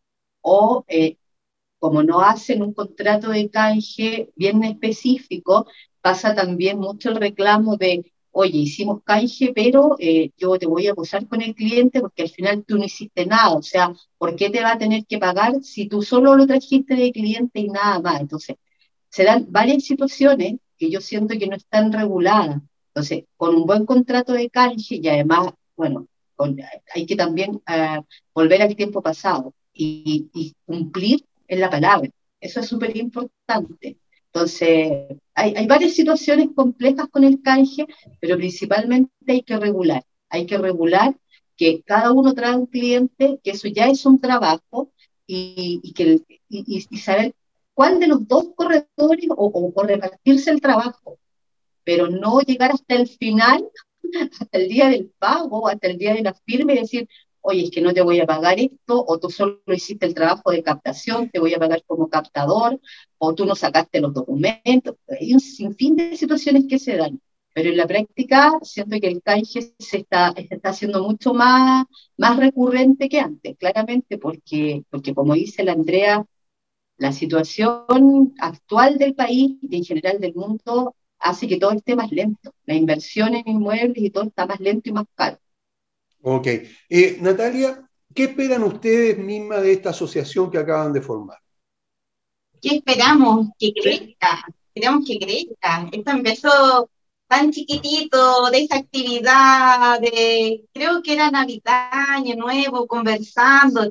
Speaker 4: O como no hacen un contrato de canje bien específico, pasa también mucho el reclamo de, oye, hicimos canje, pero yo te voy a acusar con el cliente porque al final tú no hiciste nada. O sea, ¿por qué te va a tener que pagar si tú solo lo trajiste de cliente y nada más? Entonces, se dan varias situaciones que yo siento que no están reguladas. Entonces, con un buen contrato de canje y además, bueno, hay que también volver al tiempo pasado y cumplir en la palabra. Eso es súper importante. Entonces, hay varias situaciones complejas con el canje, pero principalmente hay que regular. Hay que regular que cada uno trae un cliente, que eso ya es un trabajo, y saber cuál de los dos corredores o repartirse el trabajo, pero no llegar hasta el final, hasta el día del pago, hasta el día de la firma y decir, oye, es que no te voy a pagar esto, o tú solo hiciste el trabajo de captación, te voy a pagar como captador, o tú no sacaste los documentos. Hay un sinfín de situaciones que se dan, pero en la práctica siento que el canje se está haciendo mucho más recurrente que antes, claramente, porque como dice la Andrea, la situación actual del país y en general del mundo hace que todo esté más lento. La inversión en inmuebles y todo está más lento y más caro.
Speaker 2: Ok. Natalia, ¿qué esperan ustedes mismas de esta asociación que acaban de formar?
Speaker 5: ¿Qué esperamos? Que crezca. Esperamos que crezca. Esto empezó tan chiquitito, de esa actividad, creo que era Navidad, Año Nuevo, conversando,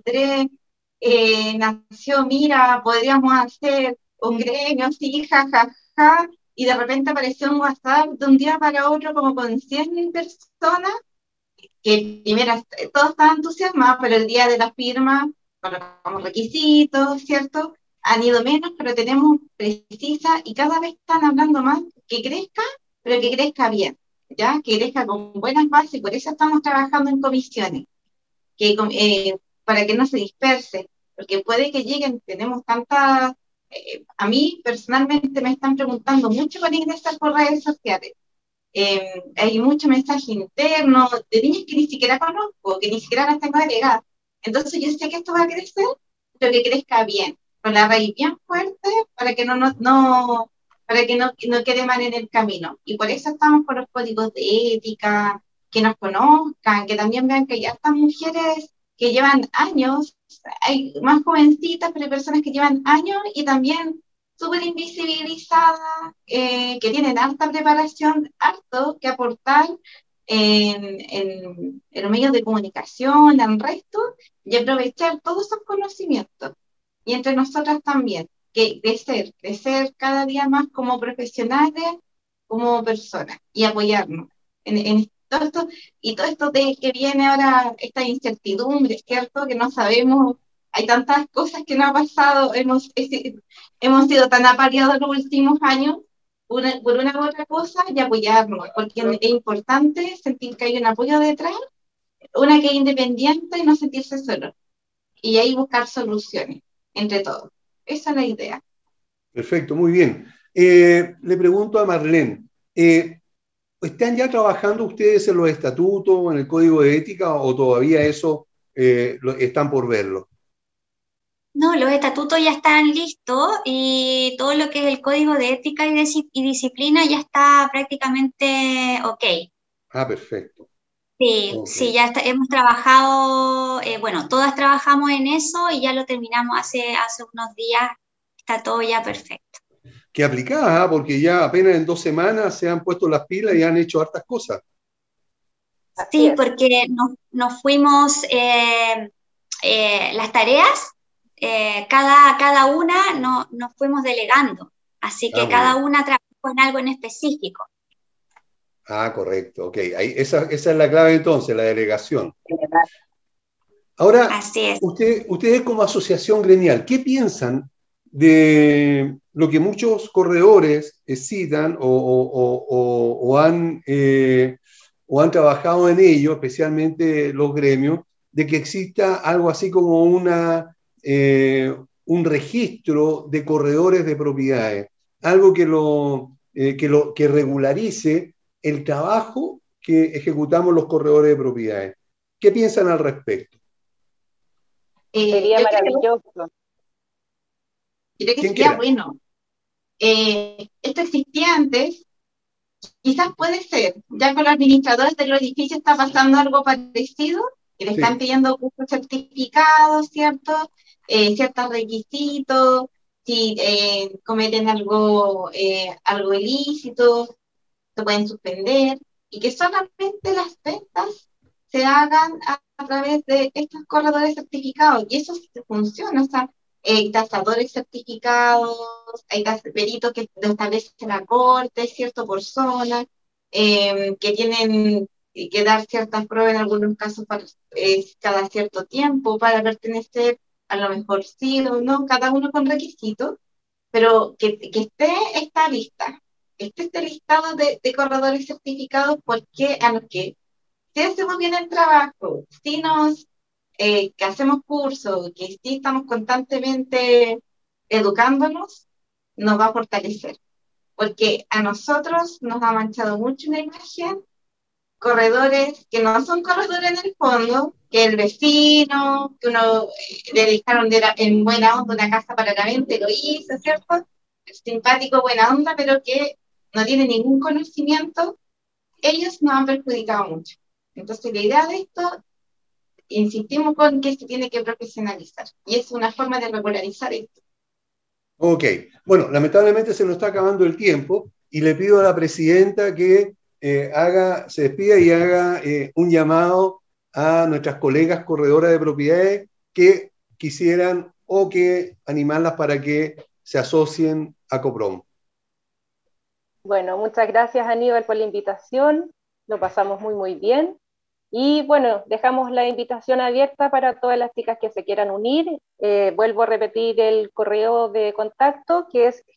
Speaker 5: nació, mira, podríamos hacer un gremio, sí, jajaja, y de repente apareció un WhatsApp de un día para otro como con 100 personas, que primero todos estaban entusiasmados, pero el día de la firma, colocamos requisitos, ¿cierto? Han ido menos, pero tenemos precisa y cada vez están hablando más que crezca, pero que crezca bien, ¿ya? Que crezca con buenas bases, y por eso estamos trabajando en comisiones, para que no se disperse, porque puede que lleguen, tenemos tantas, a mí personalmente me están preguntando mucho para ingresar por redes sociales. Hay mucho mensaje interno de niñas que ni siquiera conozco, que ni siquiera las tengo agregadas. Entonces yo sé que esto va a crecer, pero que crezca bien, con la raíz bien fuerte, para que para que no quede mal en el camino. Y por eso estamos con los códigos de ética, que nos conozcan, que también vean que ya están mujeres que llevan años, hay más jovencitas, pero hay personas que llevan años y también súper invisibilizadas, que tienen alta preparación, harto que aportar en los medios de comunicación, en el resto, y aprovechar todos esos conocimientos. Y entre nosotras también, que crecer cada día más como profesionales, como personas, y apoyarnos en todo esto, y todo esto de que viene ahora, esta incertidumbre, ¿cierto? Que no sabemos, hay tantas cosas que no ha pasado, hemos sido tan apareados los últimos años, por una u otra cosa, y apoyarnos, porque es importante sentir que hay un apoyo detrás, una que es independiente y no sentirse solo, y ahí buscar soluciones entre todos. Esa es la idea.
Speaker 2: Perfecto, muy bien. Le pregunto a Marlene, ¿están ya trabajando ustedes en los estatutos, en el código de ética, o todavía eso están por verlo?
Speaker 7: No, los estatutos ya están listos y todo lo que es el código de ética y disciplina ya está prácticamente ok.
Speaker 2: Ah, perfecto.
Speaker 7: Sí, okay. Sí, ya hemos trabajado, bueno, todas trabajamos en eso y ya lo terminamos hace unos días, está todo ya perfecto.
Speaker 2: Qué aplicada, porque ya apenas en 2 semanas se han puesto las pilas y han hecho hartas cosas.
Speaker 7: Sí, porque nos fuimos, las tareas, cada una nos fuimos delegando, así que cada una trabajó en algo en específico.
Speaker 2: Ah, correcto, ok. Esa es la clave entonces, la delegación. Ahora,
Speaker 7: así es.
Speaker 2: Ustedes como asociación gremial, ¿qué piensan de lo que muchos corredores citan o han trabajado en ello, especialmente los gremios, de que exista algo así como un registro de corredores de propiedades, algo que regularice el trabajo que ejecutamos los corredores de propiedades? ¿Qué piensan al respecto?
Speaker 3: Sería maravilloso.
Speaker 5: Creo que sería bueno. Esto existía antes, quizás puede ser, ya con los administradores de los edificios está pasando algo parecido, que le están pidiendo cursos certificados, ¿cierto? Ciertos requisitos, si cometen algo ilícito, se pueden suspender, y que solamente las ventas se hagan a través de estos corredores certificados, y eso sí funciona, o sea, hay tasadores certificados, hay peritos que lo establece la corte, ¿cierto? Por zona, que tienen que dar ciertas pruebas en algunos casos cada cierto tiempo para pertenecer, a lo mejor sí o no, cada uno con requisitos, pero que esté esta lista, este listado de corredores certificados, porque a los que si hacemos bien el trabajo, si que hacemos cursos, que sí estamos constantemente educándonos, nos va a fortalecer, porque a nosotros nos ha manchado mucho una imagen, corredores que no son corredores en el fondo, que el vecino, que uno le dejaron en buena onda una casa para la venta, lo hizo, ¿cierto? Simpático, buena onda, pero que no tiene ningún conocimiento, ellos nos han perjudicado mucho. Entonces la idea de esto, insistimos con que se tiene que profesionalizar, y es una forma de regularizar esto.
Speaker 2: Ok, bueno, lamentablemente se nos está acabando el tiempo, y le pido a la presidenta que se despida y haga un llamado a nuestras colegas corredoras de propiedades que quisieran o que animarlas para que se asocien a Coprom.
Speaker 3: Bueno, muchas gracias Aníbal por la invitación, lo pasamos muy bien. Y bueno, dejamos la invitación abierta para todas las chicas que se quieran unir. Vuelvo a repetir el correo de contacto, que es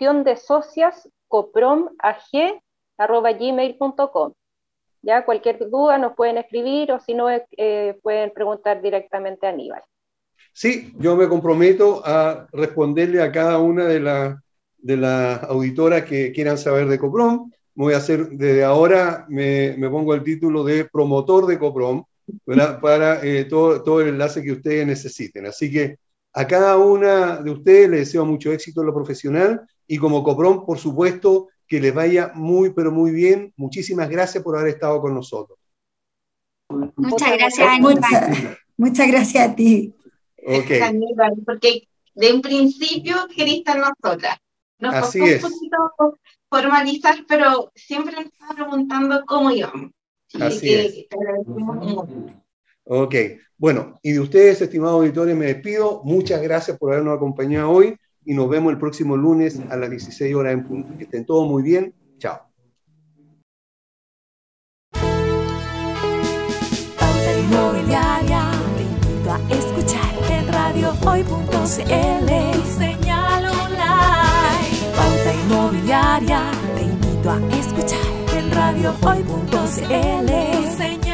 Speaker 3: gestiondesociascoprom@gmail.com. Ya cualquier duda nos pueden escribir o si no pueden preguntar directamente a Aníbal.
Speaker 2: Sí, yo me comprometo a responderle a cada una de las auditoras que quieran saber de Coprom. Voy a hacer, desde ahora me pongo el título de promotor de Coprom, ¿verdad? Para todo el enlace que ustedes necesiten. Así que a cada una de ustedes les deseo mucho éxito en lo profesional y como Coprom, por supuesto, que les vaya pero muy bien. Muchísimas gracias por haber estado con nosotros.
Speaker 7: Muchas gracias, Aníbal.
Speaker 6: Muchas gracias a ti.
Speaker 2: Okay.
Speaker 5: Aníbal, porque de un principio quería estar nosotras. Nos
Speaker 2: Así
Speaker 5: costó
Speaker 2: es.
Speaker 5: un poquito formalizar, pero siempre nos estaba preguntando cómo íbamos.
Speaker 2: Así es.
Speaker 5: Te agradecemos mucho.
Speaker 2: Ok, bueno, y de ustedes, estimados auditores, me despido. Muchas gracias por habernos acompañado hoy y nos vemos el próximo lunes a las 16 horas en punto. Que estén todos muy bien. Chao.
Speaker 10: Pauta Inmobiliaria, te invito a escuchar en radiohoy.cl y señal online. Pauta Inmobiliaria, te invito a escuchar en radiohoy.cl y señal